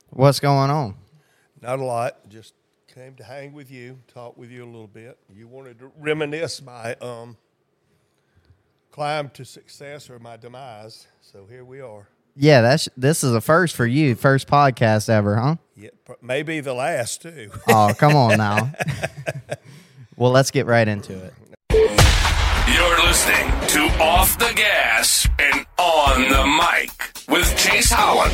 What's going on? Not a lot. Just came to hang with you, talk with you a little bit. You wanted to reminisce my climb to success or my demise. So here we are. Yeah, this is a first for you, first podcast ever, huh? Yeah, maybe the last too. Oh, come on now. Well, let's get right into it. You're listening to Off the Gas and On the Mic with Chase Holland.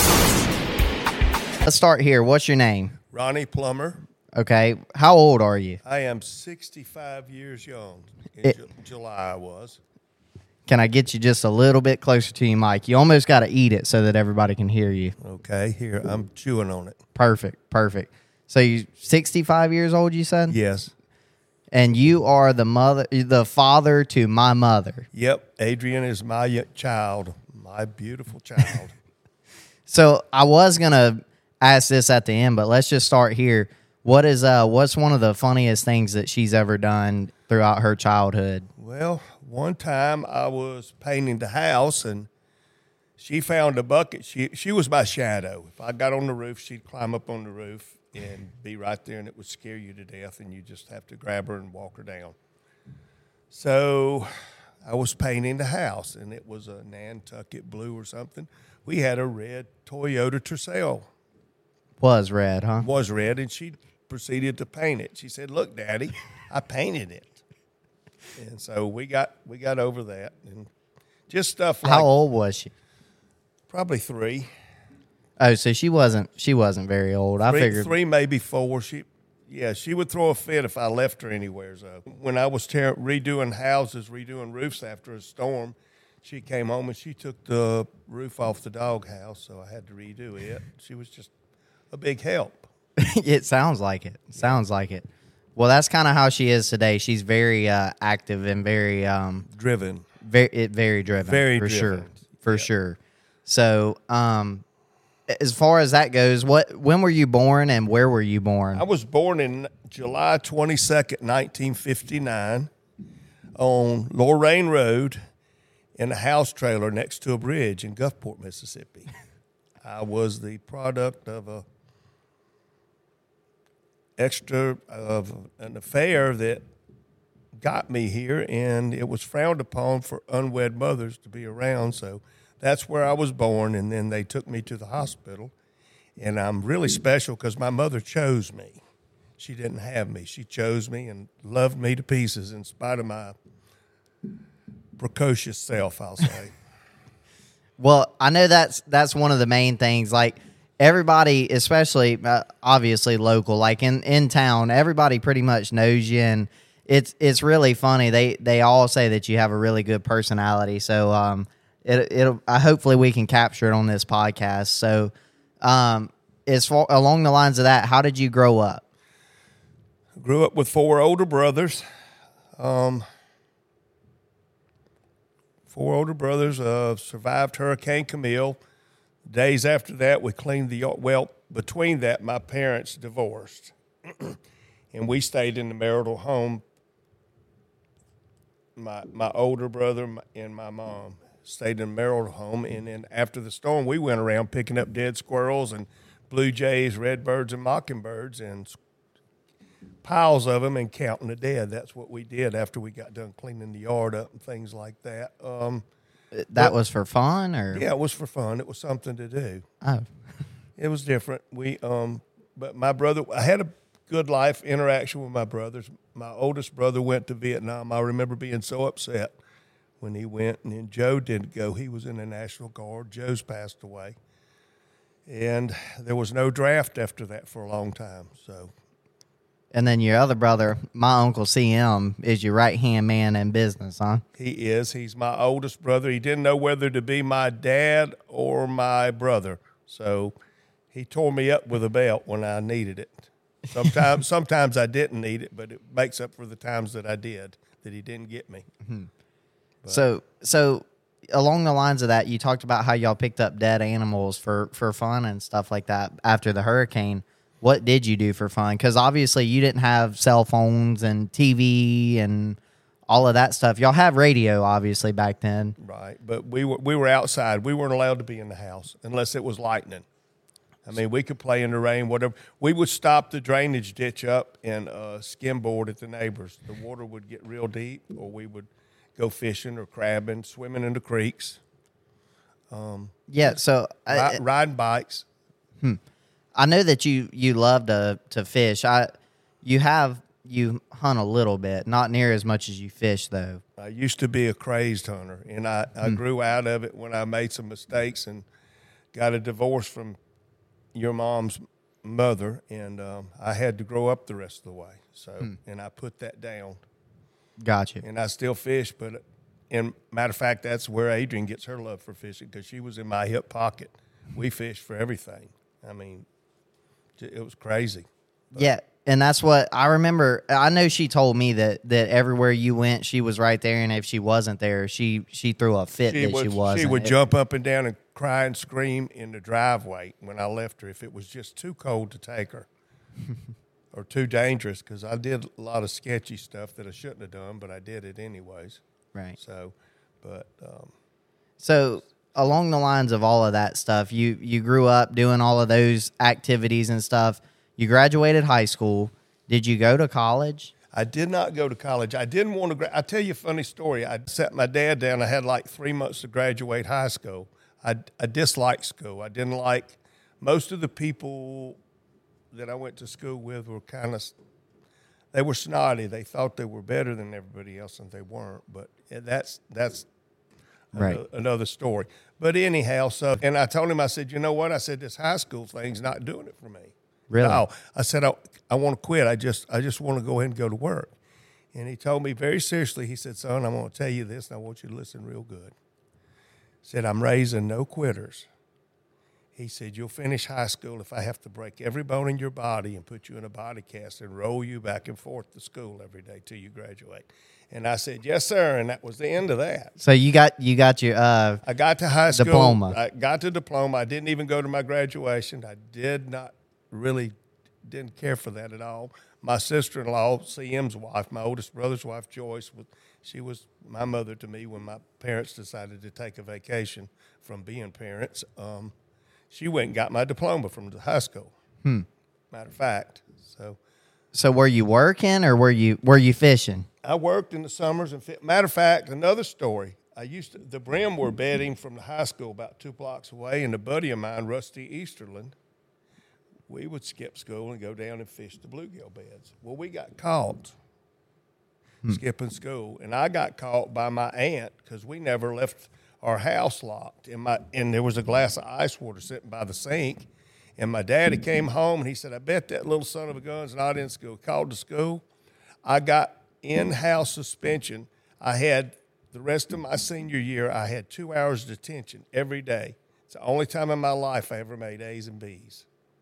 Let's start here. What's your name? Ronnie Plummer. Okay. How old are you? I am 65 years young. July I was. Can I get you just a little bit closer to your mic? You almost got to eat it so that everybody can hear you. Okay, here, I'm chewing on it. Perfect. So you 65 years old, you said? Yes. And you are the father to my mother. Yep, Adrian is my child, my beautiful child. So I was going to ask this at the end, but let's just start here. What's one of the funniest things that she's ever done throughout her childhood? Well, one time I was painting the house and she found a bucket. She was my shadow. If I got on the roof, she'd climb up on the roof and be right there, and it would scare you to death, and you just have to grab her and walk her down. So I was painting the house, and it was a Nantucket blue or something. We had a red Toyota Tercel. Was red, huh? Was red, and she proceeded to paint it. She said, "Look, Daddy, I painted it." And so we got over that, and just stuff like. How old was she? Probably 3. Oh, so she wasn't very old. I figured 3, maybe 4. She would throw a fit if I left her anywhere. So when I was redoing houses, redoing roofs after a storm, she came home and she took the roof off the doghouse, so I had to redo it. She was just a big help. It sounds like it. Well, that's kind of how she is today. She's very active and very Driven. very driven. Very for driven. Sure. So, as far as that goes, when were you born and where were you born? I was born in July 22nd, 1959, on Lorain Road in a house trailer next to a bridge in Gulfport, Mississippi. I was the product of an affair that got me here, and it was frowned upon for unwed mothers to be around, so that's where I was born, and then they took me to the hospital, and I'm really special because my mother chose me. She didn't have me. She chose me and loved me to pieces in spite of my precocious self, I'll say. Well, I know that's one of the main things. Like everybody, especially obviously local, like in town, everybody pretty much knows you, and it's really funny. They all say that you have a really good personality. So hopefully we can capture it on this podcast. So, as far along the lines of that, how did you grow up? I grew up with 4 older brothers. 4 older brothers survived Hurricane Camille. Days after that, we cleaned the yard. Well, between that, my parents divorced, and we stayed in the marital home. My older brother and my mom stayed in a marital home, and then after the storm, we went around picking up dead squirrels and blue jays, redbirds, and mockingbirds, and piles of them, and counting the dead. That's what we did after we got done cleaning the yard up and things like that. That was for fun, or yeah, it was for fun. It was something to do. Oh, It was different. But my brother, I had a good life interaction with my brothers. My oldest brother went to Vietnam. I remember being so upset when he went, and then Joe didn't go. He was in the National Guard. Joe's passed away. And there was no draft after that for a long time. So, and then your other brother, my Uncle CM, is your right-hand man in business, huh? he is. He's my oldest brother. He didn't know whether to be my dad or my brother. So he tore me up with a belt when I needed it. Sometimes I didn't need it, but it makes up for the times that I did, that he didn't get me. Mm-hmm. So along the lines of that, you talked about how y'all picked up dead animals for fun and stuff like that after the hurricane. What did you do for fun? Because obviously you didn't have cell phones and TV and all of that stuff. Y'all have radio, obviously, back then. Right, but we were outside. We weren't allowed to be in the house unless it was lightning. I mean, we could play in the rain, whatever. We would stop the drainage ditch up and skimboard at the neighbors. The water would get real deep, or we would go fishing or crabbing, swimming in the creeks. Yeah, so Riding bikes. I know that you love to fish. You hunt a little bit, not near as much as you fish though. I used to be a crazed hunter, and I grew out of it when I made some mistakes and got a divorce from your mom's mother, and I had to grow up the rest of the way. So, and I put that down. Gotcha. And I still fish, but and matter of fact, that's where Adrian gets her love for fishing, because she was in my hip pocket. We fished for everything. I mean, it was crazy. But yeah, and that's what I remember. I know she told me that everywhere you went, she was right there, and if she wasn't there, she threw a fit she wasn't. She would jump up and down and cry and scream in the driveway when I left her if it was just too cold to take her or too dangerous, because I did a lot of sketchy stuff that I shouldn't have done, but I did it anyways. Right. So, but so along the lines of all of that stuff, you grew up doing all of those activities and stuff. You graduated high school. Did you go to college? I did not go to college. I didn't want to. I'll tell you a funny story. I sat my dad down. I had like 3 months to graduate high school. I disliked school. I didn't like most of the people that I went to school with were they were snotty. They thought they were better than everybody else, and they weren't. But that's right. Another story. But anyhow, and I told him, I said, you know what? I said, this high school thing's not doing it for me. Really? No. I said, I want to quit. I just want to go ahead and go to work. And he told me very seriously, he said, son, I'm going to tell you this, and I want you to listen real good. He said, I'm raising no quitters. He said, you'll finish high school if I have to break every bone in your body and put you in a body cast and roll you back and forth to school every day till you graduate. And I said, yes, sir. And that was the end of that. So you got your I got to high school. diploma. I got the diploma. I didn't even go to my graduation. I didn't care for that at all. My sister-in-law, CM's wife, my oldest brother's wife, Joyce, she was my mother to me when my parents decided to take a vacation from being parents. She went and got my diploma from the high school. Matter of fact, So were you working or were you fishing? I worked in the summers and matter of fact, another story. The Brim were bedding from the high school about 2 blocks away, and a buddy of mine, Rusty Easterland, we would skip school and go down and fish the bluegill beds. Well, we got caught skipping school, and I got caught by my aunt because we never left our house locked. And there was a glass of ice water sitting by the sink, and my daddy came home, and he said, I bet that little son of a gun's not in school. Called to school. I got in-house suspension. I had the rest of my senior year, I had 2 hours detention every day. It's the only time in my life I ever made A's and B's.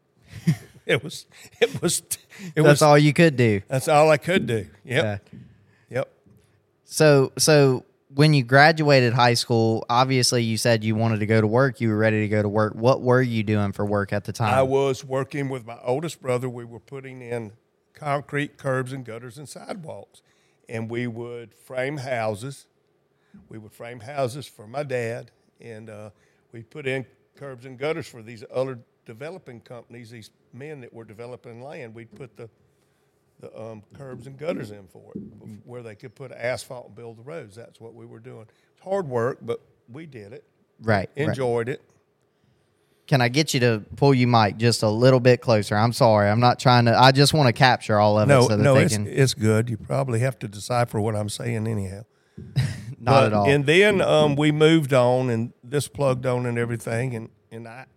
That's all you could do. That's all I could do. Yep. Yeah. Yep. So when you graduated high school, obviously you said you wanted to go to work. You were ready to go to work. What were you doing for work at the time? I was working with my oldest brother. We were putting in concrete curbs and gutters and sidewalks, and we would frame houses. We would frame houses for my dad, and we put in curbs and gutters for these other developing companies, these men that were developing land. We'd put the curbs and gutters in for it, where they could put asphalt and build the roads. That's what we were doing. It's hard work, but we did it. Right. Enjoyed it. Can I get you to pull your mic just a little bit closer? I'm sorry. I'm not trying to. I just want to capture all of it. So that it's good. You probably have to decipher what I'm saying anyhow. Not at all. And then we moved on, and this plugged on and everything, and I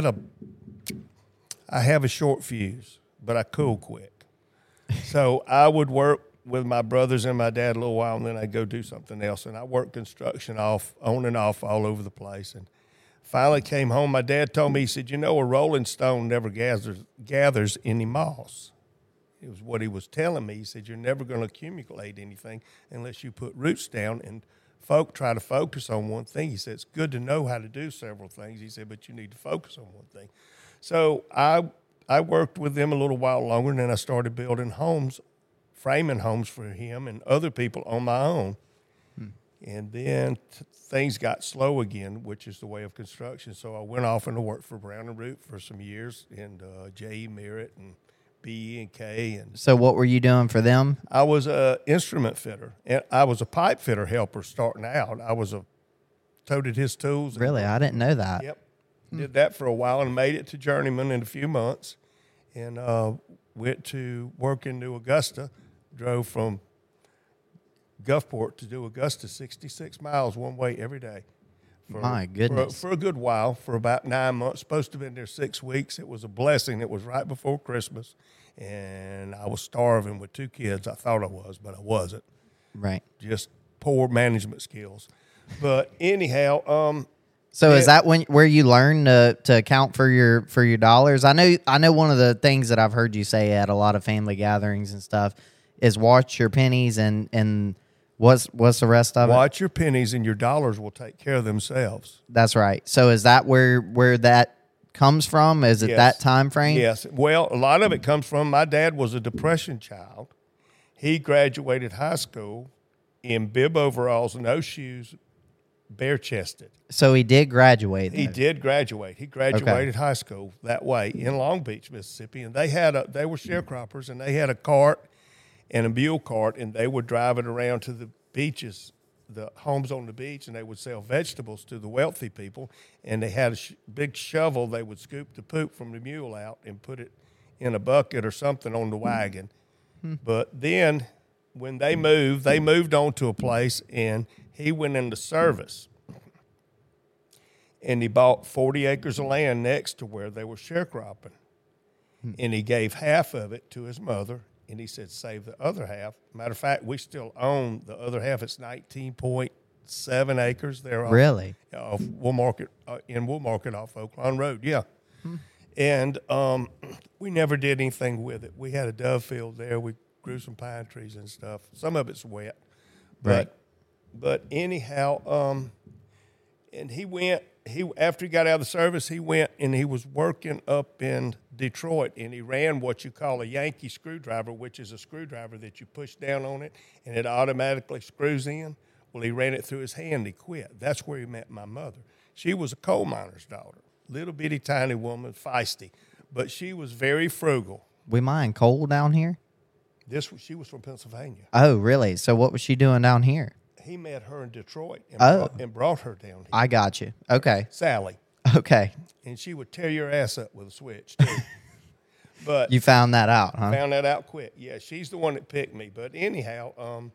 have a short fuse, but I cool quick. So I would work with my brothers and my dad a little while, and then I'd go do something else. And I worked construction on and off all over the place. And finally came home. My dad told me, he said, you know, a rolling stone never gathers any moss. It was what he was telling me. He said, you're never going to accumulate anything unless you put roots down and try to focus on one thing. He said, it's good to know how to do several things. He said, but you need to focus on one thing. So I worked with them a little while longer, and then I started building homes, framing homes for him and other people on my own. And then things got slow again, which is the way of construction. So I went off and worked for Brown and Root for some years, and J.E. Merritt and B.E.K. And So what were you doing for them? I was a instrument fitter, and I was a pipe fitter helper starting out. Toted his tools. Really? I didn't know that. Yep. Did that for a while and made it to journeyman in a few months, and went to work in New Augusta. Drove from Gulfport to New Augusta, 66 miles one way every day. My goodness. For a good while, for about 9 months. Supposed to have been there 6 weeks. It was a blessing. It was right before Christmas, and I was starving with 2 kids. I thought I was, but I wasn't. Right. Just poor management skills. But anyhow, So is that where you learn to account for your dollars? I know one of the things that I've heard you say at a lot of family gatherings and stuff is watch your pennies and what's the rest of it? watch your pennies and your dollars will take care of themselves. That's right. So is that where that comes from? Is it Yes. that time frame? Yes. Well, a lot of it comes from my dad was a Depression child. He graduated high school in bib overalls, no shoes, bare-chested. So he did graduate. He though. did graduate. He graduated high school that way in Long Beach, Mississippi, and they were sharecroppers, and they had a cart and a mule cart, and they would drive it around to the beaches, the homes on the beach, and they would sell vegetables to the wealthy people. And they had a big shovel. They would scoop the poop from the mule out and put it in a bucket or something on the wagon. But then when they moved on to a place, and he went into service. And he bought 40 acres of land next to where they were sharecropping. And he gave half of it to his mother, and he said, save the other half. Matter of fact, we still own the other half. It's 19.7 acres there. Really? Off Wool Market, in Wool Market off Oaklawn Road, yeah. And we never did anything with it. We had a dove field there. We grew some pine trees and stuff. Some of it's wet. Right. But anyhow, and after he got out of the service, he went and he was working up in Detroit, and he ran what you call a Yankee screwdriver, which is a screwdriver that you push down on it and it automatically screws in. Well, he ran it through his hand. He quit. That's where he met my mother. She was a coal miner's daughter, little bitty tiny woman, feisty, but she was very frugal. We mine coal down here? She was from Pennsylvania. Oh, really? So what was she doing down here? He met her in Detroit and brought her down here. I got you. Okay. Sally. Okay. And she would tear your ass up with a switch, too. But You found that out, huh? found that out quick. Yeah, she's the one that picked me. But anyhow,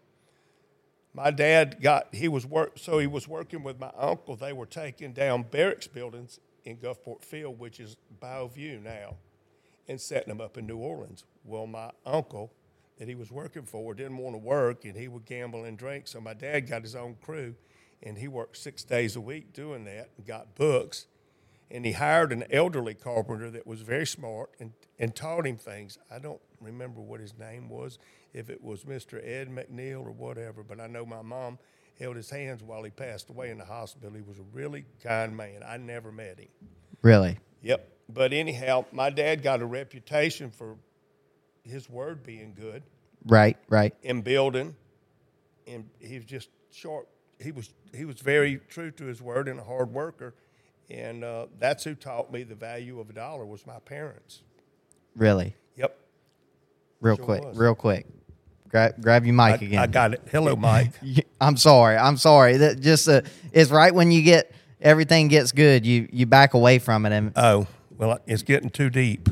my dad he was working with my uncle. They were taking down barracks buildings in Gulfport Field, which is Bayou View now, and setting them up in New Orleans. Well, my uncle that he was working for didn't want to work, and he would gamble and drink. So my dad got his own crew, and he worked 6 days a week doing that and got books. And he hired an elderly carpenter that was very smart and taught him things. I don't remember what his name was, if it was Mr. Ed McNeil or whatever, but I know my mom held his hands while he passed away in the hospital. He was a really kind man. I never met him. Really? Yep. But anyhow, my dad got a reputation for his word being good Right. and building, and he was just short. He was very true to his word and a hard worker, and that's who taught me the value of a dollar was my parents. Really? Yep. Real Sure quick. was. Real quick. Grab your mic again. I got it. Hello, Mike. I'm sorry. That just it's right when you get everything gets good, you back away from it, and Oh, well, it's getting too deep.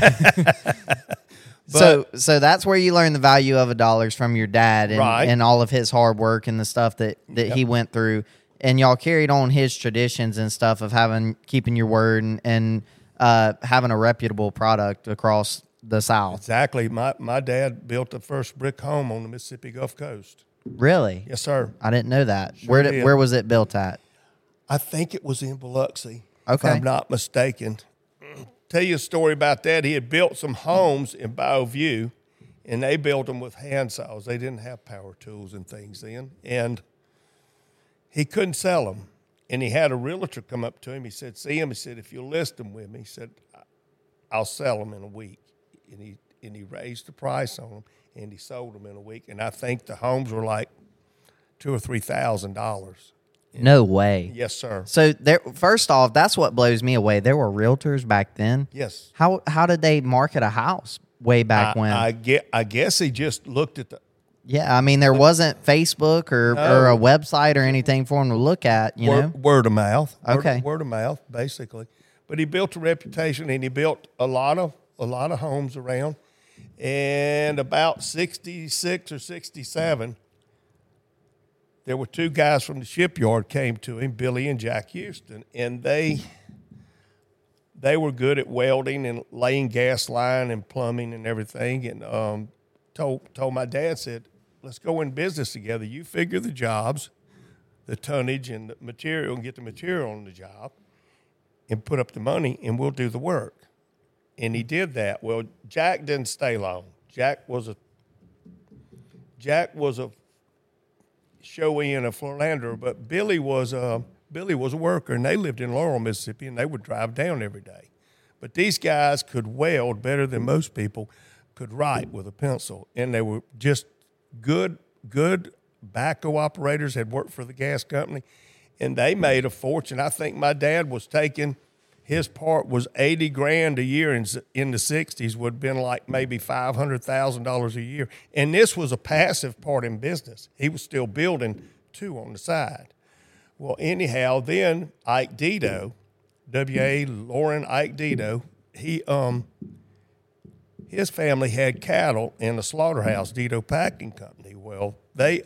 so that's where you learn the value of a dollar's from your dad and, Right. and all of his hard work and the stuff that he went through, and y'all carried on his traditions and stuff of keeping your word and having a reputable product across the South. Exactly. My dad built the first brick home on the Mississippi Gulf Coast. Really? Yes, sir. I didn't know that. Sure did. Where was it built at? I think it was in Biloxi, Okay. if I'm not mistaken. Tell you a story about that. He had built some homes in Bayou View, and they built them with hand saws. They didn't have power tools and things then, and he couldn't sell them. And he had a realtor come up to him. He said, see him? He said, if you'll list them with me, he said, I'll sell them in a week. And he raised the price on them, and he sold them in a week. And I think the homes were like $2,000 or $3,000. No way. Yes, sir. So there, first off, that's what blows me away. There were realtors back then. Yes. How did they market a house way back when? I guess he just looked at the. Yeah, I mean, there wasn't Facebook or a website or anything for him to look at, you know? Word of mouth. Okay. Word of mouth, basically. But he built a reputation, and he built a lot of homes around. And about 66 or 67, there were two guys from the shipyard came to him, Billy and Jack Houston, and they were good at welding and laying gas line and plumbing and everything. And told my dad, said, let's go in business together. You figure the jobs, the tonnage and the material, and get the material on the job and put up the money, and we'll do the work. And he did that. Well, Jack didn't stay long. Jack was a showy and a philanderer, but Billy was a worker, and they lived in Laurel, Mississippi, and they would drive down every day. But these guys could weld better than most people could write with a pencil, and they were just good backhoe operators, had worked for the gas company, and they made a fortune. I think my dad was taking, his part was $80,000 a year in the 60s, would have been like maybe $500,000 a year. And this was a passive part in business. He was still building two on the side. Well, anyhow, then Ike Dito, W.A. Loren Ike Dito, his family had cattle in a slaughterhouse, Dito Packing Company. Well,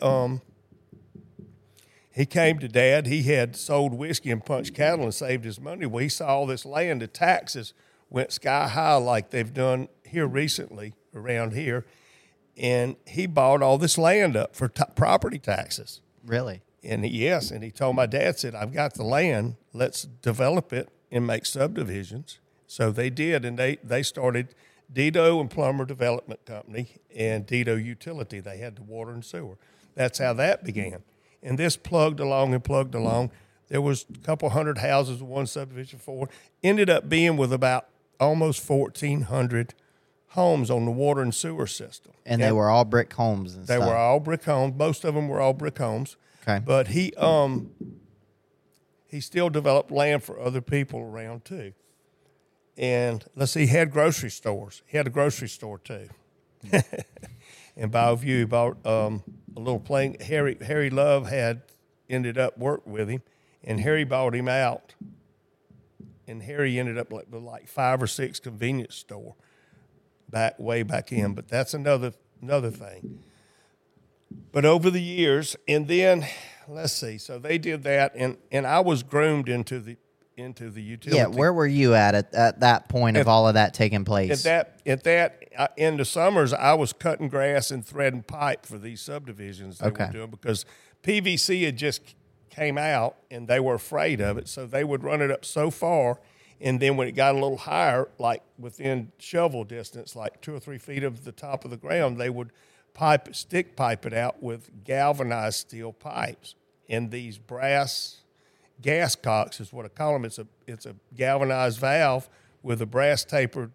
he came to Dad. He had sold whiskey and punched cattle and saved his money. Well, he saw all this land. The taxes went sky high like they've done here recently around here. And he bought all this land up for property taxes. Really? And he told my dad, said, I've got the land. Let's develop it and make subdivisions. So they did, and they started Dito and Plummer Development Company and Dito Utility. They had the water and sewer. That's how that began. And this plugged along. There was a couple hundred houses in one subdivision for. Ended up being with about almost 1,400 homes on the water and sewer system. And they were all brick homes and stuff. They were all brick homes. Most of them were all brick homes. Okay. But he still developed land for other people around too. And let's see, he had grocery stores. He had a grocery store too. In Bellevue, he bought a little plane. Harry Love had ended up working with him, and Harry bought him out. And Harry ended up with like 5 or 6 convenience store way back in. But that's another thing. But over the years, and then let's see. So they did that, and I was groomed into the utility. Yeah, where were you at that point of all of that taking place? In the summers, I was cutting grass and threading pipe for these subdivisions they were doing, because PVC had just came out and they were afraid of it, so they would run it up so far, and then when it got a little higher, like within shovel distance, like 2 or 3 feet of the top of the ground, they would stick pipe it out with galvanized steel pipes. And these brass gas cocks is what I call them. It's a galvanized valve with a brass tapered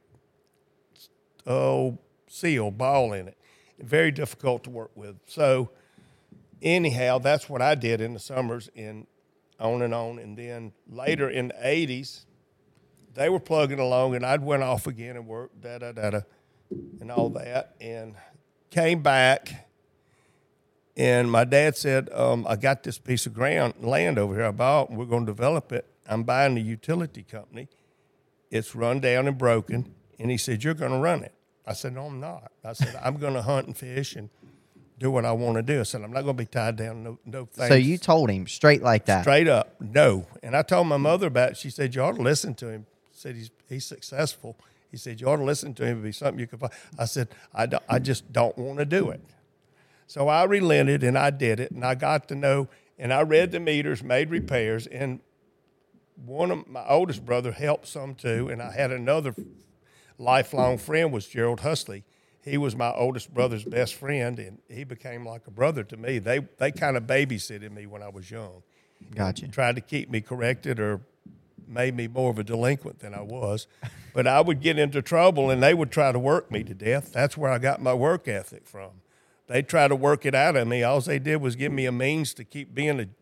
seal ball in it. Very difficult to work with. So anyhow, that's what I did in the summers and on. And then later in the 80s, they were plugging along, and I'd went off again and worked and all that, and came back. And my dad said, I got this piece of land over here I bought, and we're going to develop it. I'm buying the utility company. It's run down and broken. And he said, you're going to run it. I said, no, I'm not. I said, I'm going to hunt and fish and do what I want to do. I said, I'm not going to be tied down no things. So you told him straight like that? Straight up, no. And I told my mother about it. She said, you ought to listen to him. I said, he's successful. He said, you ought to listen to him. It'd be something you could find. I said, I just don't want to do it. So I relented, and I did it, and I got to know, and I read the meters, made repairs, and one of my oldest brother helped some too, and I had another lifelong friend was Gerald Husley. He was my oldest brother's best friend, and he became like a brother to me. They kind of babysitted me when I was young. Gotcha. Tried to keep me corrected or made me more of a delinquent than I was. But I would get into trouble, and they would try to work me to death. That's where I got my work ethic from. they try to work it out of me. All they did was give me a means to keep being a.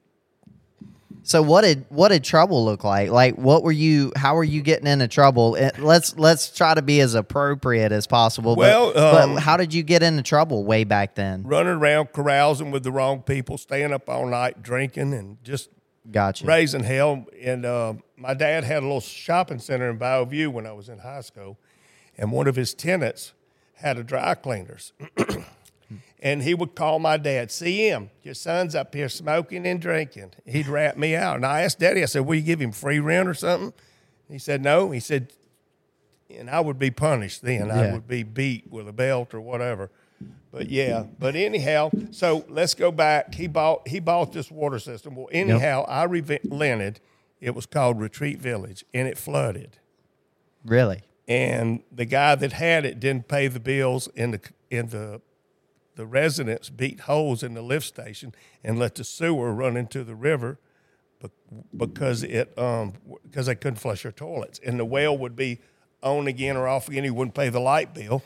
So what did trouble look like? Like how were you getting into trouble? Let's try to be as appropriate as possible. Well, but how did you get into trouble way back then? Running around carousing with the wrong people, staying up all night drinking, and just Gotcha. raising hell. And my dad had a little shopping center in Bayou View when I was in high school, and one of his tenants had a dry cleaners. And he would call my dad, CM, your son's up here smoking and drinking. He'd rat me out. And I asked Daddy, I said, will you give him free rent or something? He said, no. He said, and I would be punished then. Yeah. I would be beat with a belt or whatever. But yeah, but anyhow, so let's go back. He bought this water system. Well, anyhow, I rented. It was called Retreat Village, and it flooded. Really? And the guy that had it didn't pay the bills, and the residents beat holes in the lift station and let the sewer run into the river because they couldn't flush their toilets. And the well would be on again or off again. He wouldn't pay the light bill.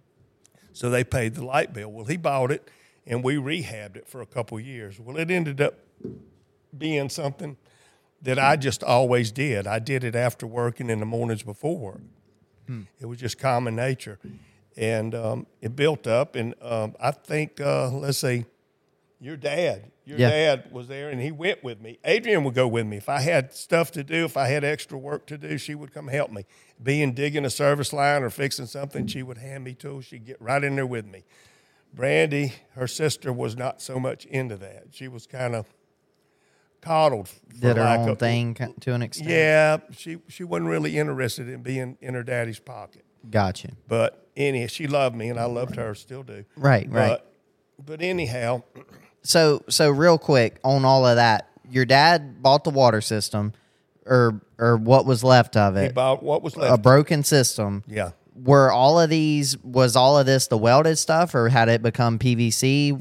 So they paid the light bill. Well, he bought it, and we rehabbed it for a couple of years. Well, it ended up being something that I just always did. I did it after work and in the mornings before work. It was just common nature. And it built up, and I think, let's see, your dad was there, and he went with me. Adrian would go with me. If I had stuff to do, if I had extra work to do, she would come help me. Digging a service line or fixing something, she would hand me tools. She'd get right in there with me. Brandy, her sister, was not so much into that. She was kind of coddled. Did her own thing to an extent? Yeah, she wasn't really interested in being in her daddy's pocket. Gotcha. But anyhow, she loved me, and I loved her, still do. Right. But anyhow. So real quick on all of that, your dad bought the water system, or what was left of it. He bought what was left. A broken system. Yeah. Was all of this the welded stuff, or had it become PVC?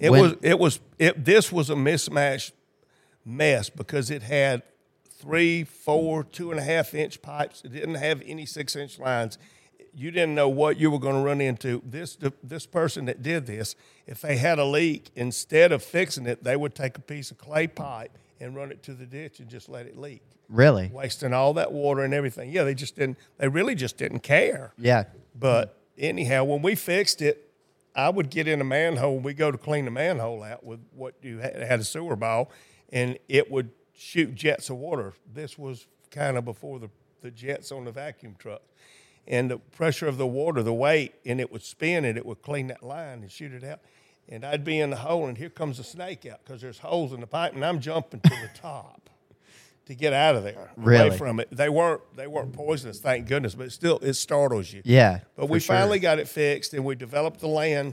This was a mismatched mess because it had 3, 4, 2.5 inch pipes. It didn't have any 6-inch lines. You didn't know what you were going to run into. This person that did this, if they had a leak, instead of fixing it, they would take a piece of clay pipe and run it to the ditch and just let it leak. Really? Wasting all that water and everything. Yeah, they really just didn't care. Yeah. But anyhow, when we fixed it, I would get in a manhole. We go to clean the manhole out with what you had a sewer ball, and it would shoot jets of water. This was kind of before the jets on the vacuum truck. And the pressure of the water, the weight, and it would spin and it would clean that line and shoot it out. And I'd be in the hole, and here comes a snake out because there's holes in the pipe, and I'm jumping to the top to get out of there, away from it. They weren't poisonous, thank goodness, but still, it startles you. Yeah. But we finally got it fixed, and we developed the land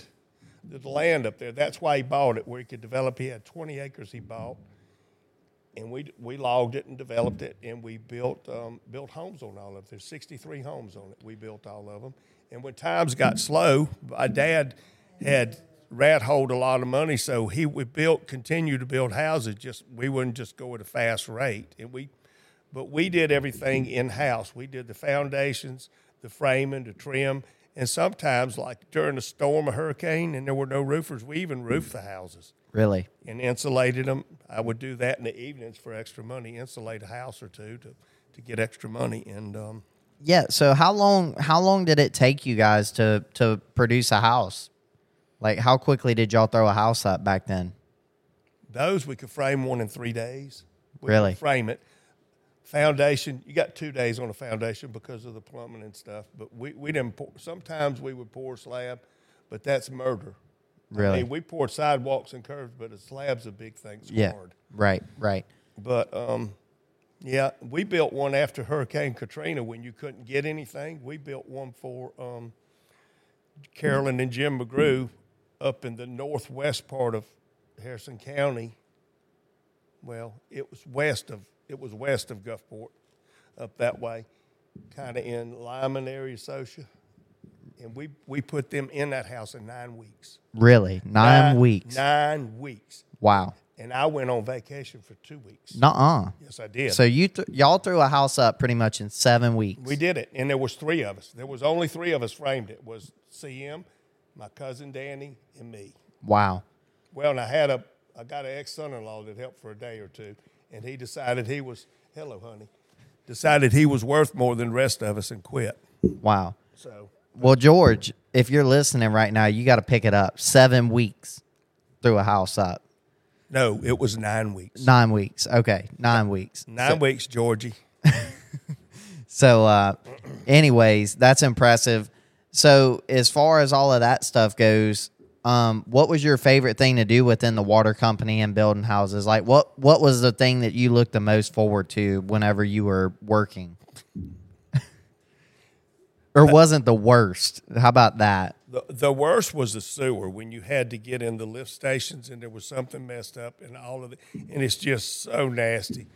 up there. That's why he bought it, where he could develop. He had 20 acres he bought. And we logged it and developed it, and we built homes on all of it. There's 63 homes on it. We built all of them. And when times got slow, my dad had rat-holed a lot of money, so we continued to build houses. We wouldn't just go at a fast rate. But we did everything in-house. We did the foundations, the framing, the trim, and sometimes, like during a storm, a hurricane, and there were no roofers, we even roofed the houses. Really? And insulated them. I would do that in the evenings for extra money, insulate a house or two to get extra money. And yeah, so how long did it take you guys to produce a house? Like, how quickly did y'all throw a house up back then? Those we could frame one in 3 days. We Really? could frame it. Foundation, you got 2 days on a foundation because of the plumbing and stuff. But we didn't pour. Sometimes we would pour slab, but that's murder. Really? I mean, we poured sidewalks and curves, but a slab's a big thing. It's hard. Right. But, yeah, we built one after Hurricane Katrina when you couldn't get anything. We built one for Carolyn and Jim McGrew up in the northwest part of Harrison County. Well, it was west of Gulfport, up that way, kind of in Lyman area, Socia. And we put them in that house in 9 weeks. Really? 9 weeks? 9 weeks. Wow. And I went on vacation for 2 weeks. Nuh-uh. Yes, I did. So y'all threw a house up pretty much in 7 weeks. We did it, and there was 3 of us. There was only 3 of us framed it. It was CM, my cousin Danny, and me. Wow. Well, and I got an ex-son-in-law that helped for a day or two, and he decided decided he was worth more than the rest of us and quit. Wow. So, Well, George, if you're listening right now, you got to pick it up. 7 weeks threw a house up. no, it was 9 weeks. 9 weeks. Okay, 9 weeks. 9 weeks, Georgie. So, anyways, that's impressive. So, as far as all of that stuff goes, what was your favorite thing to do within the water company and building houses? Like, what was the thing that you looked the most forward to whenever you were working? Or wasn't the worst? How about that? The worst was the sewer, when you had to get in the lift stations and there was something messed up and all of it, and it's just so nasty.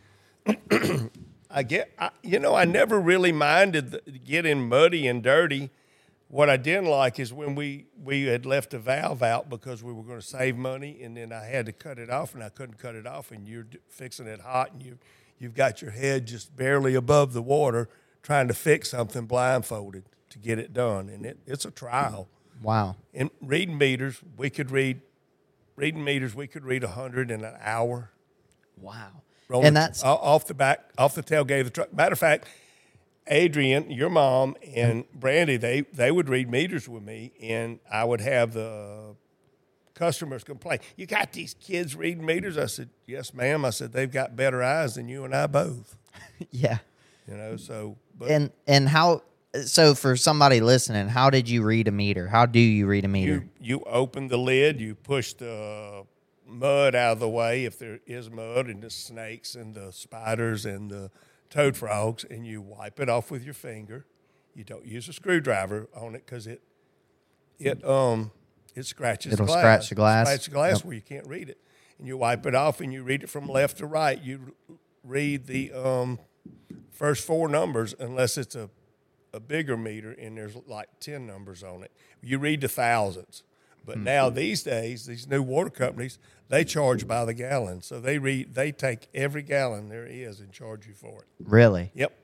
I never really minded getting muddy and dirty. What I didn't like is when we had left the valve out because we were going to save money, and then I had to cut it off, and I couldn't cut it off, and you're fixing it hot, and you've got your head just barely above the water trying to fix something blindfolded to get it done, and it's a trial. Wow. And reading meters, we could read 100 in an hour. Wow. Rolling And that's off the tailgate of the truck. Matter of fact, Adrian, your mom, and Brandy, they would read meters with me, and I would have the customers complain, "You got these kids reading meters?" I said, "Yes, ma'am." I said, "They've got better eyes than you and I both." yeah. So but And how? So for somebody listening, how did you read a meter? How do you read a meter? you open the lid, you push the mud out of the way if there is mud, and the snakes and the spiders and the toad frogs, and you wipe it off with your finger. You don't use a screwdriver on it because it scratches It'll glass. scratch the glass. Scratch the glass Yep. where you can't read it. And you wipe it off, and you read it from left to right. You read the first 4 numbers, unless it's a bigger meter and there's like 10 numbers on it. You read the thousands. But now these days, these new water companies, they charge by the gallon. So they take every gallon there is and charge you for it. Really? Yep.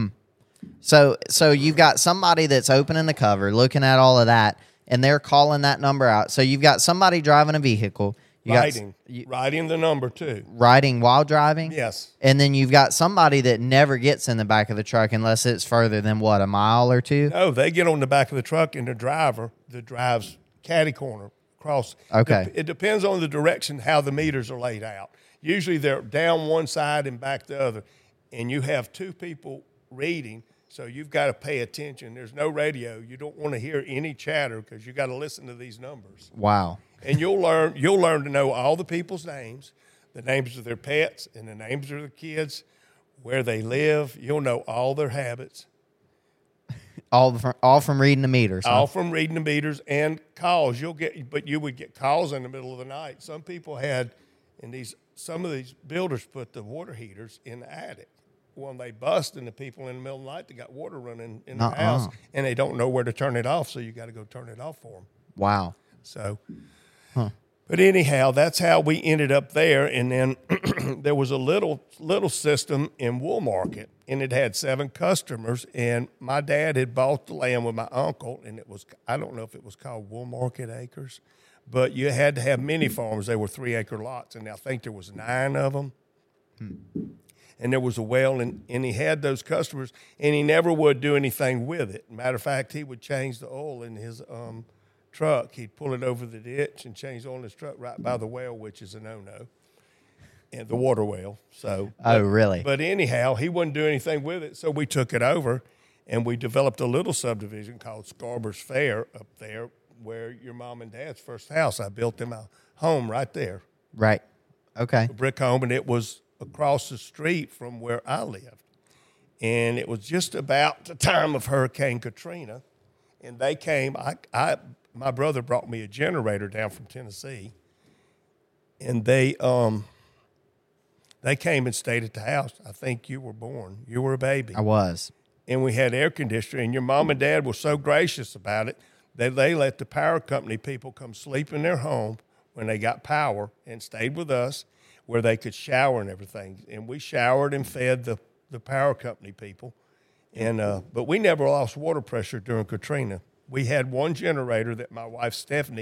So you've got somebody that's opening the cover, looking at all of that, and they're calling that number out. So you've got somebody driving a vehicle. Writing the number too. Writing while driving? Yes. And then you've got somebody that never gets in the back of the truck unless it's further than, what, a mile or two? No, they get on the back of the truck, and the driver that drives catty corner across. Okay. It depends on the direction how the meters are laid out. Usually they're down one side and back the other, and you have 2 people reading, so you've got to pay attention. There's no radio. You don't want to hear any chatter because you got to listen to these numbers. Wow. And you'll learn to know all the people's names, the names of their pets, and the names of their kids, where they live. You'll know all their habits. All from reading the meters. Huh? All from reading the meters and calls. You would get calls in the middle of the night. Some people had, some of these builders put the water heaters in the attic. When they bust, and the people in the middle of the night, they got water running in the house, and they don't know where to turn it off, so you got to go turn it off for them. Wow. So, but anyhow, that's how we ended up there. And then there was a little system in Wool Market, and it had 7 customers. And my dad had bought the land with my uncle, and I don't know if it was called Wool Market Acres, but you had to have mini farms. They were 3-acre lots, and I think there was 9 of them. And there was a well, and he had those customers, and he never would do anything with it. Matter of fact, he would change the oil in his truck. He'd pull it over the ditch and change the oil in his truck right by the well, which is a no-no, and the water well. So, really? But anyhow, he wouldn't do anything with it, so we took it over, and we developed a little subdivision called Scarborough's Fair up there, where your mom and dad's first house. I built them a home right there. Right. Okay. A brick home, and it was across the street from where I lived. And it was just about the time of Hurricane Katrina, and they came. My brother brought me a generator down from Tennessee, and they came and stayed at the house. I think you were born. You were a baby. I was. And we had air conditioning, and your mom and dad were so gracious about it that they let the power company people come sleep in their home when they got power and stayed with us, where they could shower and everything. And we showered and fed the power company people. And but we never lost water pressure during Katrina. We had one generator that my wife, Stephanie,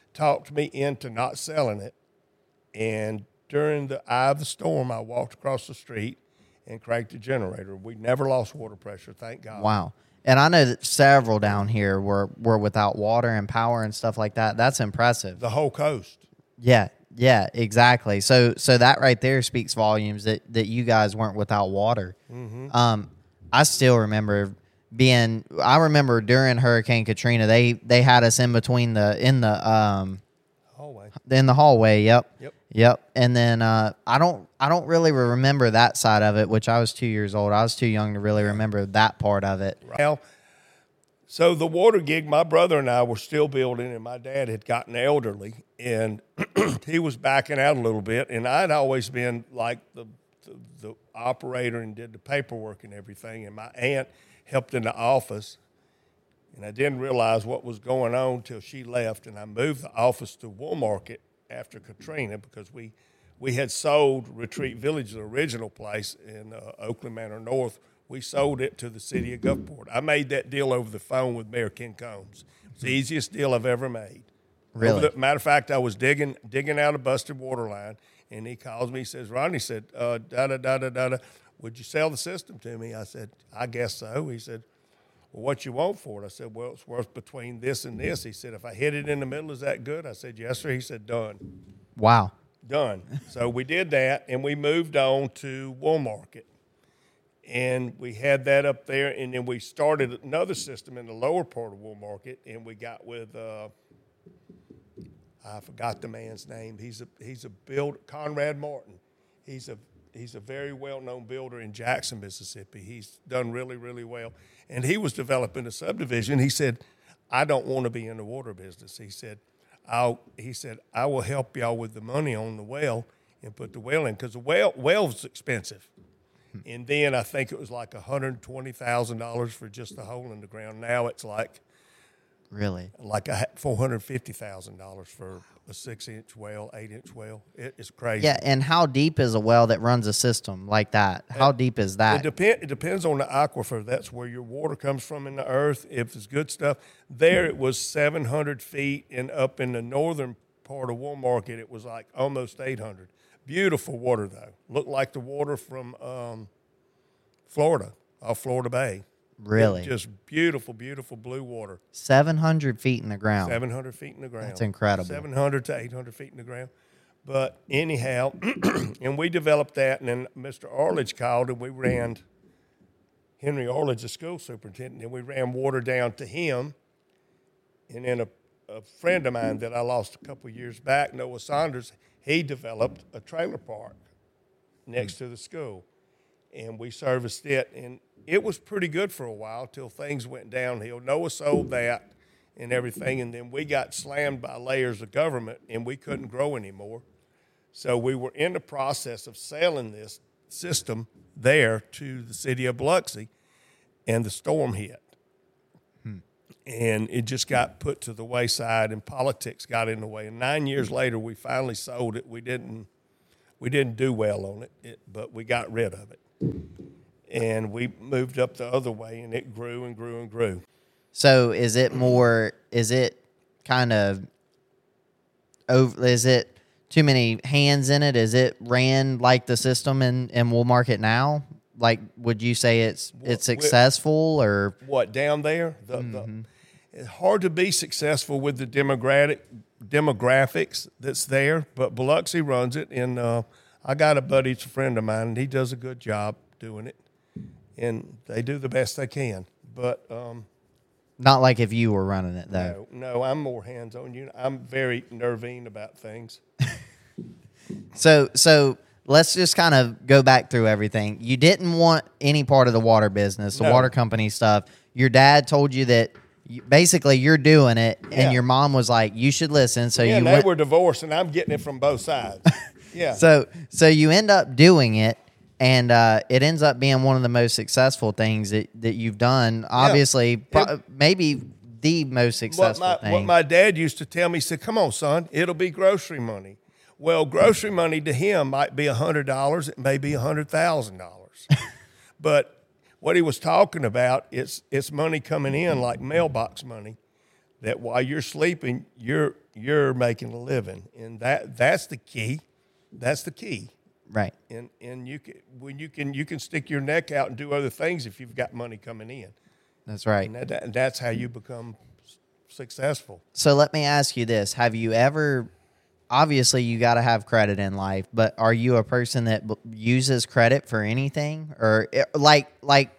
talked me into not selling it. And during the eye of the storm, I walked across the street and cranked the generator. We never lost water pressure, thank God. Wow. And I know that several down here were without water and power and stuff like that. That's impressive. The whole coast. Yeah, exactly. So that right there speaks volumes that you guys weren't without water. Mm-hmm. I still remember during Hurricane Katrina, they had us in between in the hallway. Yep. And then I don't really remember that side of it, which I was 2 years old. I was too young to really remember that part of it. Well, so the water gig, my brother and I were still building, and my dad had gotten elderly, and he was backing out a little bit. And I'd always been like the operator and did the paperwork and everything. And my aunt helped in the office, and I didn't realize what was going on till she left. And I moved the office to Woolmarket after Katrina because we had sold Retreat Village, the original place in Oakland Manor North. We sold it to the city of Gulfport. I made that deal over the phone with Mayor Ken Combs. It's the easiest deal I've ever made. Really? Matter of fact, I was digging out a busted water line, and he calls me. He says, Ronnie said, would you sell the system to me? I said, I guess so. He said, well, what you want for it? I said, well, it's worth between this and this. He said, if I hit it in the middle, is that good? I said, yes, sir. He said, done. Wow. Done. So we did that, and we moved on to Woolmarket. And we had that up there, and then we started another system in the lower part of Woolmarket, and we got with I forgot the man's name. He's a builder, Conrad Martin. He's a very well-known builder in Jackson, Mississippi. He's done really, really well. And he was developing a subdivision. He said, I don't want to be in the water business. He said, I will help y'all with the money on the well and put the well in, because the well's expensive. And then I think it was like $120,000 for just the hole in the ground. Now it's like really like $450,000 for a 6-inch well, 8-inch well. It's crazy. Yeah, and how deep is a well that runs a system like that? How deep is that? It depends on the aquifer. That's where your water comes from in the earth. If it's good stuff, there it was 700 feet, and up in the northern part of Woolmarket, it was like almost 800. Beautiful water, though. Looked like the water from Florida, off Florida Bay. Really? Just beautiful, beautiful blue water. 700 feet in the ground. 700 feet in the ground. That's incredible. 700 to 800 feet in the ground. But anyhow, and we developed that, and then Mr. Arledge called, and we ran Henry Arledge, the school superintendent, and we ran water down to him. And then a friend of mine that I lost a couple of years back, Noah Saunders, he developed a trailer park next to the school, and we serviced it, and it was pretty good for a while till things went downhill. Noah sold that and everything, and then we got slammed by layers of government, and we couldn't grow anymore. So we were in the process of selling this system there to the city of Biloxi, and the storm hit. And it just got put to the wayside, and politics got in the way. And 9 years later, we finally sold it. We didn't do well on it, but we got rid of it. And we moved up the other way, and it grew and grew and grew. So is it too many hands in it? Is it ran like the system in Woolmarket now? Like, would you say it's successful, or what down there? It's hard to be successful with the demographics that's there, but Biloxi runs it, and I got a buddy, it's a friend of mine, and he does a good job doing it, and they do the best they can. But not like if you were running it, though. No, I'm more hands-on. I'm very nervine about things. So let's just kind of go back through everything. You didn't want any part of the water business, the water company stuff. Your dad told you that basically you're doing it, and your mom was like, you should listen. So they were divorced, and I'm getting it from both sides. Yeah. So you end up doing it, and it ends up being one of the most successful things that you've done. Obviously, maybe the most successful thing. What my dad used to tell me, he said, come on, son, it'll be grocery money. Well, grocery money to him might be $100. It may be $100,000. But what he was talking about, it's money coming in like mailbox money, that while you're sleeping, you're you're making a living, and that's the key. That's the key. Right. And you can stick your neck out and do other things if you've got money coming in. That's right. And that's how you become successful. So let me ask you this: have you ever? Obviously, you got to have credit in life, but are you a person that uses credit for anything, or like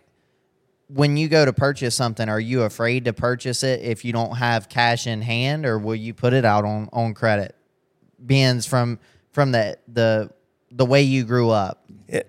when you go to purchase something, are you afraid to purchase it if you don't have cash in hand, or will you put it out on credit? Being from the way you grew up,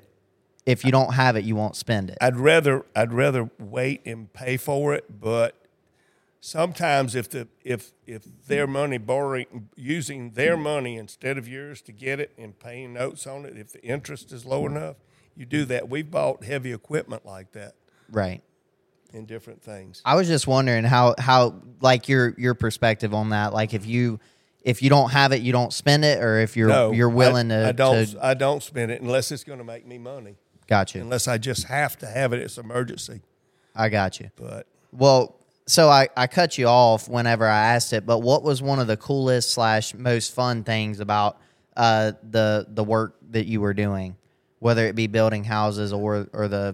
if you don't have it, you won't spend it. I'd rather wait and pay for it, but sometimes if their money using their money instead of yours to get it and paying notes on it, if the interest is low enough, you do that. We've bought heavy equipment like that. Right. In different things. I was just wondering how like your perspective on that. Like if you don't have it, you don't spend it, or if you're willing I don't spend it unless it's going to make me money. Gotcha. Unless I just have to have it, it's an emergency. I got you. But so I cut you off whenever I asked it, but what was one of the coolest / most fun things about the work that you were doing, whether it be building houses or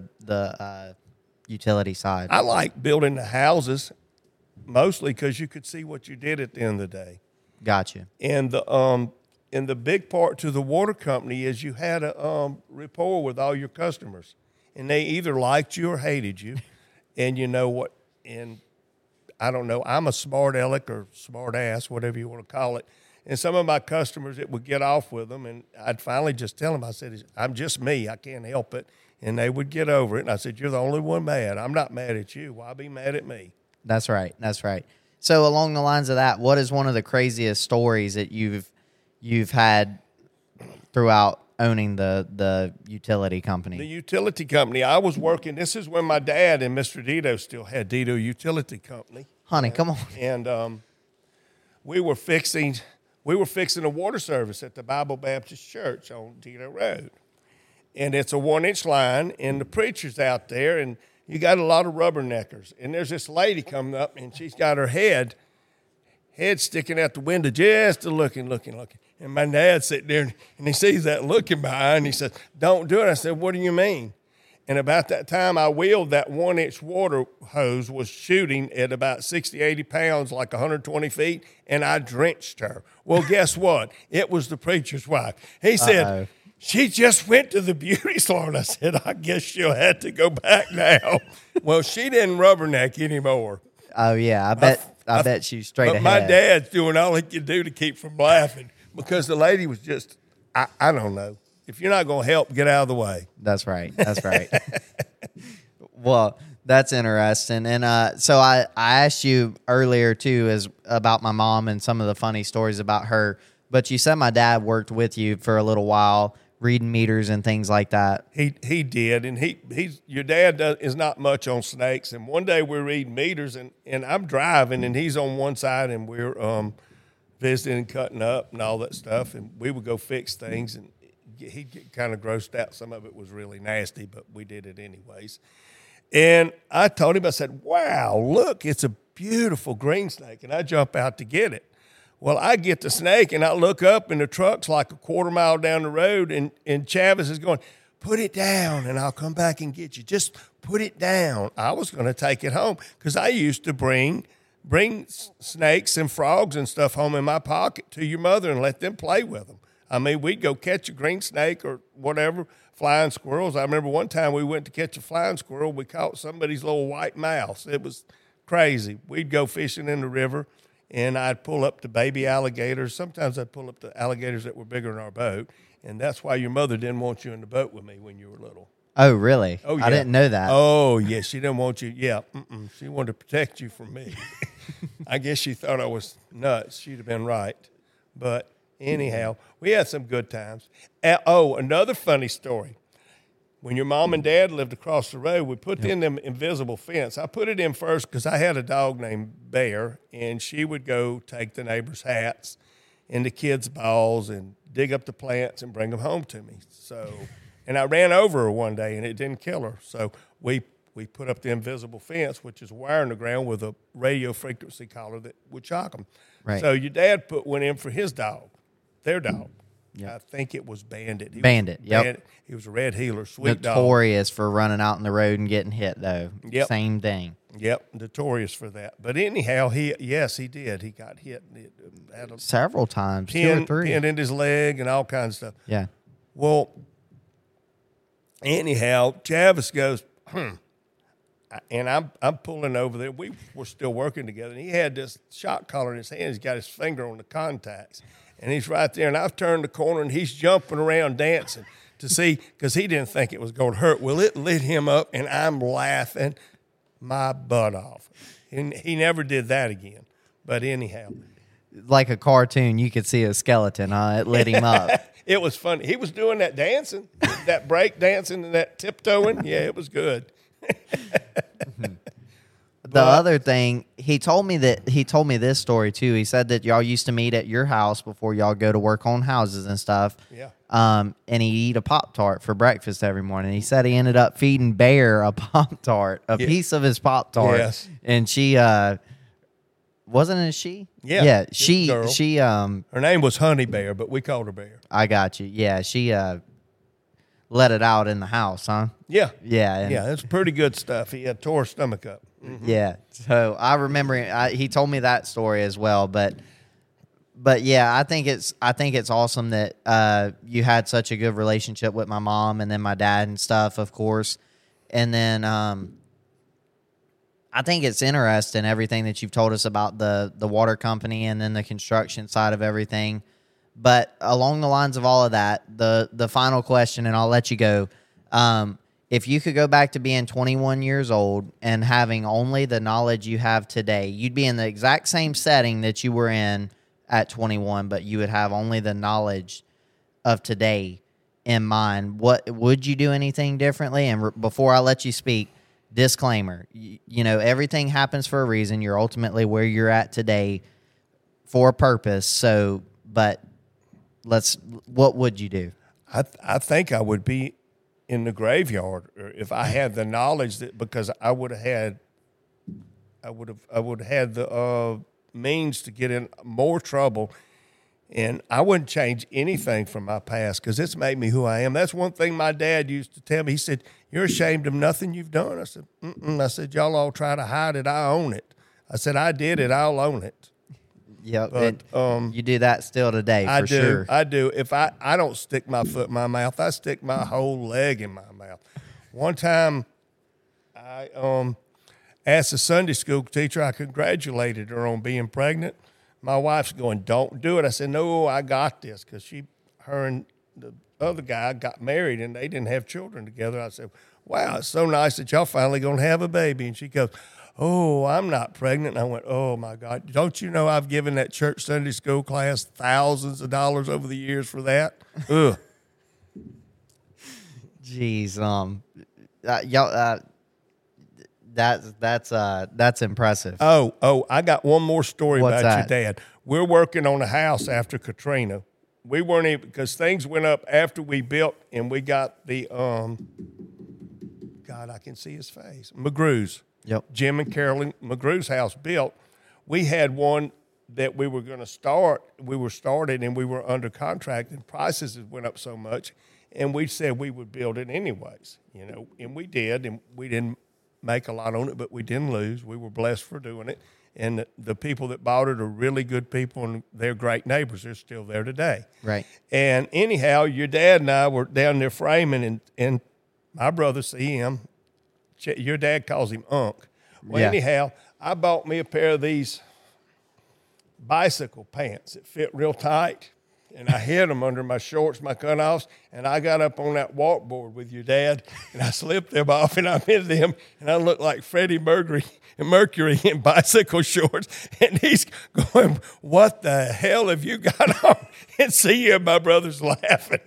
the utility side? I like building the houses mostly because you could see what you did at the end of the day. Gotcha. And the big part to the water company is you had a rapport with all your customers, and they either liked you or hated you. And you know what? And I don't know. I'm a smart aleck or smart ass, whatever you want to call it. And some of my customers, it would get off with them, and I'd finally just tell them, I said, I'm just me. I can't help it. And they would get over it. And I said, you're the only one mad. I'm not mad at you. Why be mad at me? That's right. That's right. So along the lines of that, what is one of the craziest stories that you've had throughout owning the utility company? The utility company. I was working. This is when my dad and Mr. Dito still had Dito Utility Company. Honey, come on. And we were fixing a water service at the Bible Baptist Church on Dito Road. And it's a 1-inch line, and the preacher's out there, and you got a lot of rubberneckers. And there's this lady coming up, and she's got her head sticking out the window, just looking. And my dad's sitting there, and he sees that looking behind, and he says, don't do it. I said, what do you mean? And about that time, I wheeled that 1-inch water hose, was shooting at about 60, 80 pounds, like 120 feet, and I drenched her. Well, guess what? It was the preacher's wife. He said, she just went to the beauty salon. I said, I guess she'll have to go back now. Well, she didn't rubberneck anymore. Oh, yeah. I bet she's straight ahead. But my dad's doing all he can do to keep from laughing because the lady was just, I don't know. If you're not going to help, get out of the way. That's right. That's right. Well, that's interesting. And so I asked you earlier, too, about my mom and some of the funny stories about her. But you said my dad worked with you for a little while, reading meters and things like that. He did, and your dad is not much on snakes. And one day we're reading meters, and I'm driving, and he's on one side, and we're visiting and cutting up and all that stuff, and we would go fix things, and he'd get kind of grossed out. Some of it was really nasty, but we did it anyways. And I told him, I said, wow, look, it's a beautiful green snake, and I jump out to get it. Well, I get the snake, and I look up, and the truck's like a quarter mile down the road, and Chavis is going, put it down, and I'll come back and get you. Just put it down. I was going to take it home because I used to bring snakes and frogs and stuff home in my pocket to your mother and let them play with them. I mean, we'd go catch a green snake or whatever, flying squirrels. I remember one time we went to catch a flying squirrel. We caught somebody's little white mouse. It was crazy. We'd go fishing in the river. And I'd pull up the baby alligators. Sometimes I'd pull up the alligators that were bigger than our boat. And that's why your mother didn't want you in the boat with me when you were little. Oh, really? Oh, yeah. I didn't know that. Oh, yeah. She didn't want you. Yeah. She wanted to protect you from me. I guess she thought I was nuts. She'd have been right. But anyhow, we had some good times. Another funny story. When your mom and dad lived across the road, we put in them invisible fence. I put it in first because I had a dog named Bear, and she would go take the neighbors' hats and the kids' balls and dig up the plants and bring them home to me. So, and I ran over her one day, and it didn't kill her. So we we put up the invisible fence, which is wire in the ground with a radio frequency collar that would shock them. Right. So your dad put one in for his dog, their dog. Yep. I think it was Bandit. Yep. He was a red heeler, sweet dog. Notorious for running out in the road and getting hit, though. Yep. Same thing. Yep, notorious for that. But anyhow, he did. He got hit. Had a Several times, 2 or 3. pin in his leg and all kinds of stuff. Yeah. Well, anyhow, Chavis goes, and I'm pulling over there. We were still working together, and he had this shock collar in his hand. He's got his finger on the contacts, and he's right there. And I've turned the corner, and he's jumping around dancing to see, because he didn't think it was going to hurt. Well, it lit him up, and I'm laughing my butt off. And he never did that again. But anyhow. Like a cartoon, you could see a skeleton. It lit him up. It was funny. He was doing that dancing, that break dancing and that tiptoeing. Yeah, it was good. The other thing, he told me this story too. He said that y'all used to meet at your house before y'all go to work on houses and stuff. Yeah. And he'd eat a Pop-Tart for breakfast every morning. He said he ended up feeding Bear a Pop-Tart, piece of his Pop-Tart. Yes. And she, wasn't it she? Yeah. Yeah. Girl. Her name was Honey Bear, but we called her Bear. I got you. Yeah. She, let it out in the house, huh? Yeah. Yeah. Yeah, it's pretty good stuff. He had tore his stomach up. Mm-hmm. Yeah. So I remember he told me that story as well, but yeah, I think it's awesome that you had such a good relationship with my mom and then my dad and stuff, of course. And then I think it's interesting everything that you've told us about the water company and then the construction side of everything. But along the lines of all of that, the final question, and I'll let you go. If you could go back to being 21 years old and having only the knowledge you have today, you'd be in the exact same setting that you were in at 21, but you would have only the knowledge of today in mind. What would you do anything differently? And before I let you speak, disclaimer, you know, everything happens for a reason. You're ultimately where you're at today for a purpose. So, but what would you do? I think I would be in the graveyard if I had the knowledge that, because I would have had the means to get in more trouble, and I wouldn't change anything from my past because it's made me who I am. That's one thing my dad used to tell me. He said, "You're ashamed of nothing you've done." I said, "Mm-mm." I said, "Y'all all try to hide it. I own it." I said, "I did it. I'll own it." Yeah, but you do that still today, for sure. I do. If I don't stick my foot in my mouth, I stick my whole leg in my mouth. One time, I asked a Sunday school teacher, I congratulated her on being pregnant. My wife's going, "Don't do it." I said, "No, I got this," because her and the other guy got married and they didn't have children together. I said, "Wow, it's so nice that y'all finally going to have a baby." And she goes, "Oh, I'm not pregnant." And I went, "Oh, my God. Don't you know I've given that church Sunday school class thousands of dollars over the years for that?" Ugh. Jeez, y'all, that's impressive. Oh, I got one more story What's about that? your dad. We're working on a house after Katrina. We weren't even, because things went up after we built, and we got the, God, I can see his face, McGrew's. Yep. Jim and Carolyn McGrew's house built. We had one that we were going to start. We were started and we were under contract, and prices had went up so much, and we said we would build it anyways, you know, and we did, and we didn't make a lot on it, but we didn't lose. We were blessed for doing it, and the people that bought it are really good people, and they're great neighbors. They're still there today. Right. And anyhow, your dad and I were down there framing, and my brother, see him, your dad calls him Unc. Well, Yeah. Anyhow, I bought me a pair of these bicycle pants that fit real tight, and I hid them under my shorts, my cutoffs, and I got up on that walkboard with your dad, and I slipped them off, and I'm in them, and I look like Freddie Mercury in bicycle shorts, and he's going, "What the hell have you got on?" And see you, my brother's laughing.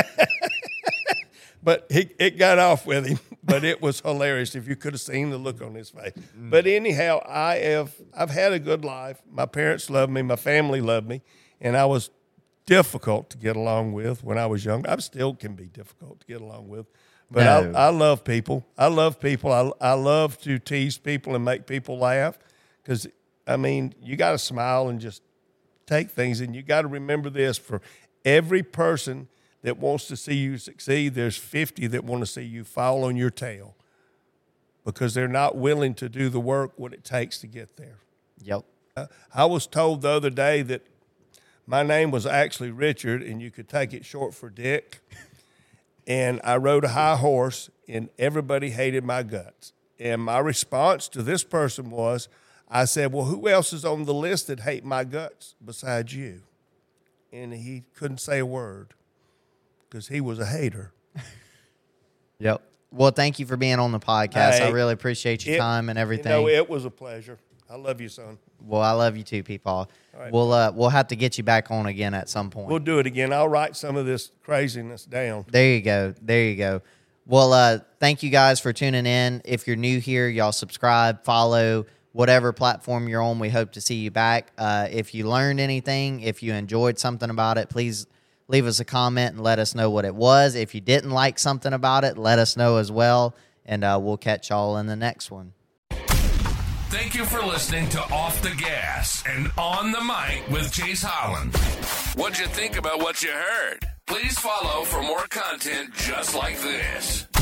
But it got off with him. But it was hilarious if you could have seen the look on his face. But anyhow, I've had a good life. My parents loved me. My family loved me. And I was difficult to get along with when I was young. I still can be difficult to get along with. But No. I love people. I love people. I love to tease people and make people laugh because, I mean, you got to smile and just take things. And you got to remember this, for every person that wants to see you succeed, there's 50 that want to see you fall on your tail because they're not willing to do the work, what it takes to get there. Yep. I was told the other day that my name was actually Richard, and you could take it short for Dick. And I rode a high horse, and everybody hated my guts. And my response to this person was, I said, well, who else is on the list that hate my guts besides you? And he couldn't say a word because he was a hater. Yep. Well, thank you for being on the podcast. Hey, I really appreciate your time and everything. You know, it was a pleasure. I love you, son. Well, I love you too, Peepaw. All right. We'll have to get you back on again at some point. We'll do it again. I'll write some of this craziness down. There you go. There you go. Well, thank you guys for tuning in. If you're new here, y'all subscribe, follow, whatever platform you're on. We hope to see you back. If you learned anything, if you enjoyed something about it, please leave us a comment and let us know what it was. If you didn't like something about it, let us know as well. And we'll catch y'all in the next one. Thank you for listening to Off the Gas and On the Mic with Chase Holland. What'd you think about what you heard? Please follow for more content just like this.